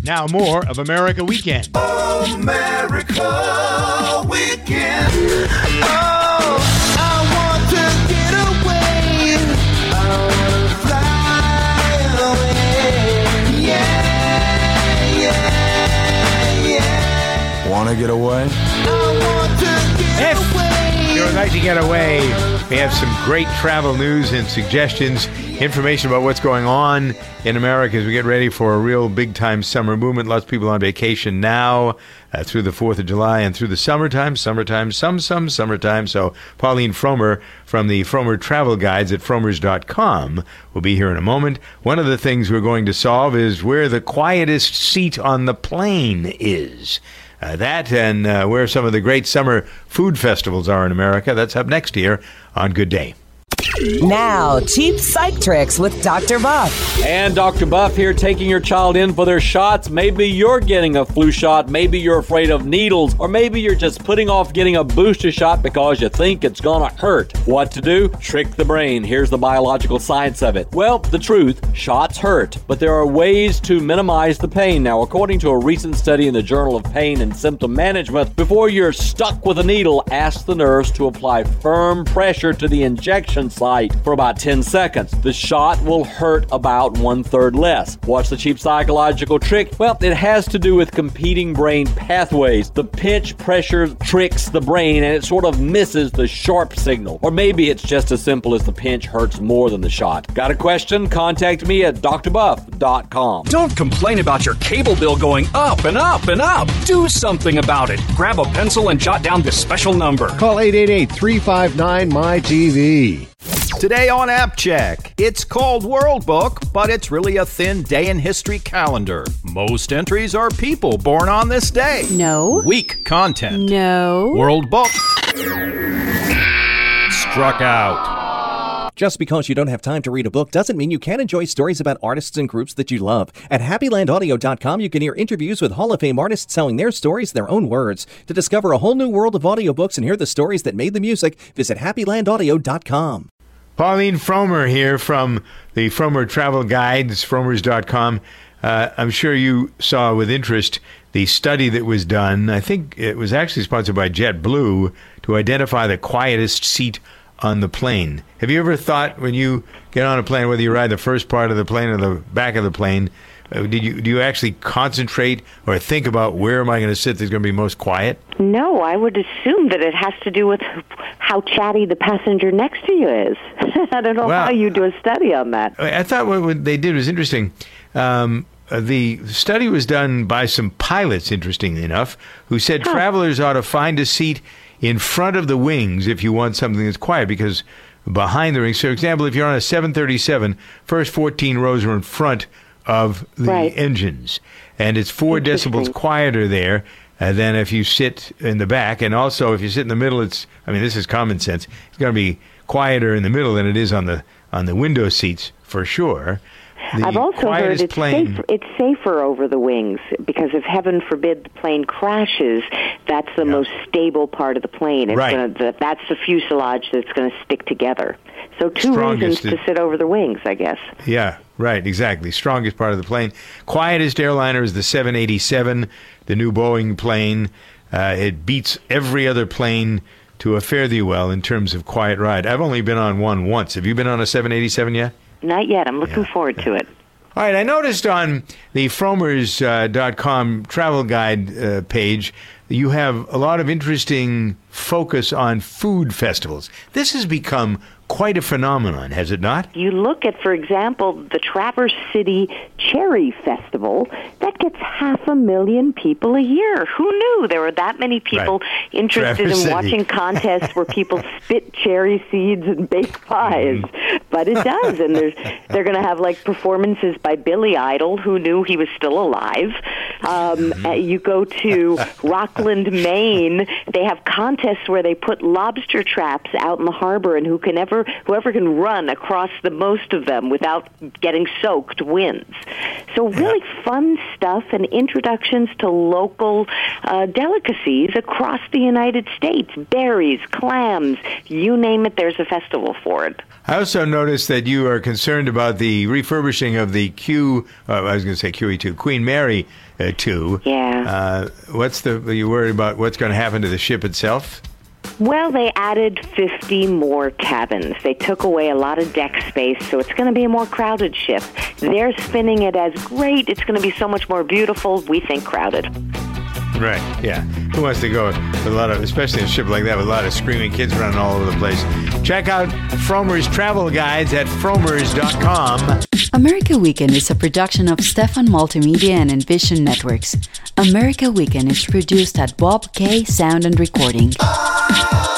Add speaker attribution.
Speaker 1: Now more of America Weekend.
Speaker 2: America Weekend. Oh, I want to get away. I want to fly away. Yeah, yeah, yeah.
Speaker 3: Want to get away?
Speaker 2: I want to get away.
Speaker 1: If you would like to get away, we have some great travel news and suggestions, information about what's going on in America as we get ready for a real big-time summer movement. Lots of people on vacation now through the 4th of July and through the summertime. Summertime. So Pauline Frommer from the Frommer Travel Guides at fromers.com will be here in a moment. One of the things we're going to solve is where the quietest seat on the plane is. That and where some of the great summer food festivals are in America. That's up next here on Good Day.
Speaker 4: Now, cheap psych tricks with Dr. Buff.
Speaker 5: And Dr. Buff here, taking your child in for their shots. Maybe you're getting a flu shot. Maybe you're afraid of needles. Or maybe you're just putting off getting a booster shot because you think it's gonna hurt. What to do? Trick the brain. Here's the biological science of it. Well, the truth, shots hurt. But there are ways to minimize the pain. Now, according to a recent study in the Journal of Pain and Symptom Management, before you're stuck with a needle, ask the nurse to apply firm pressure to the injection site for about 10 seconds. The shot will hurt about 1/3 less. What's the cheap psychological trick? Well, it has to do with competing brain pathways. The pinch pressure tricks the brain and it sort of misses the sharp signal. Or maybe it's just as simple as the pinch hurts more than the shot. Got a question? Contact me at drbuff.com.
Speaker 6: Don't complain about your cable bill going up and up and up. Do something about it. Grab a pencil and jot down this special number.
Speaker 7: Call 888-359-MyTV.
Speaker 8: Today on App Check, it's called World Book, but it's really a thin day in history calendar. Most entries are people born on this day.
Speaker 9: No.
Speaker 8: Weak content.
Speaker 9: No.
Speaker 8: World Book struck out.
Speaker 10: Just because you don't have time to read a book doesn't mean you can't enjoy stories about artists and groups that you love. At HappyLandAudio.com, you can hear interviews with Hall of Fame artists telling their stories their own words. To discover a whole new world of audiobooks and hear the stories that made the music, visit HappyLandAudio.com.
Speaker 1: Pauline Frommer here from the Frommer Travel Guides, fromers.com. I'm sure you saw with interest the study that was done. I think it was actually sponsored by JetBlue to identify the quietest seat on the plane. Have you ever thought when you get on a plane, whether you ride the first part of the plane or the back of the plane, do you actually concentrate or think about where am I going to sit that's going to be most quiet?
Speaker 11: No, I would assume that it has to do with how chatty the passenger next to you is. I don't know how you do a study on that.
Speaker 1: I thought what they did was interesting. The study was done by some pilots, interestingly enough, who said travelers ought to find a seat in front of the wings if you want something that's quiet, because behind the wings, for example, if you're on a 737, first 14 rows are in front of the engines, and it's 4 decibels quieter there than if you sit in the back. And also, if you sit in the middle, this is common sense. It's going to be quieter in the middle than it is on the window seats for sure.
Speaker 11: I've also heard it's safer over the wings, because if heaven forbid the plane crashes, that's the most stable part of the plane. That's the fuselage that's going to stick together. So two reasons to sit over the wings, I guess.
Speaker 1: Yeah, right, exactly. Strongest part of the plane. Quietest airliner is the 787, the new Boeing plane. It beats every other plane to a fare thee well in terms of quiet ride. I've only been on one once. Have you been on a 787 yet?
Speaker 11: Not yet. I'm looking forward to it.
Speaker 1: All right. I noticed on the fromers.com travel guide page, you have a lot of interesting focus on food festivals. This has become quite a phenomenon, has it not?
Speaker 11: You look at, for example, the Traverse City Cherry Festival. That gets 500,000 people a year. Who knew there were that many people interested in watching contests where people spit cherry seeds and bake pies? But it does, and they're going to have performances by Billy Idol. Who knew he was still alive? You go to Rockland, Maine. They have contests where they put lobster traps out in the harbor, and whoever can run across the most of them without getting soaked wins. So really fun stuff and introductions to local delicacies across the United States. Berries, clams, you name it, there's a festival for it.
Speaker 1: I also noticed that you are concerned about the refurbishing of the QE2, Queen Mary too.
Speaker 11: Yeah.
Speaker 1: Are you worried about what's going to happen to the ship itself?
Speaker 11: Well, they added 50 more cabins. They took away a lot of deck space, so it's going to be a more crowded ship. They're spinning it as great. It's going to be so much more beautiful. We think crowded.
Speaker 1: Right, yeah. Who wants to go with a lot of, especially in a ship like that, with a lot of screaming kids running all over the place? Check out Frommer's travel guides at frommers.com.
Speaker 3: America Weekend is a production of Stefan Multimedia and Envision Networks. America Weekend is produced at Bob K Sound and Recording.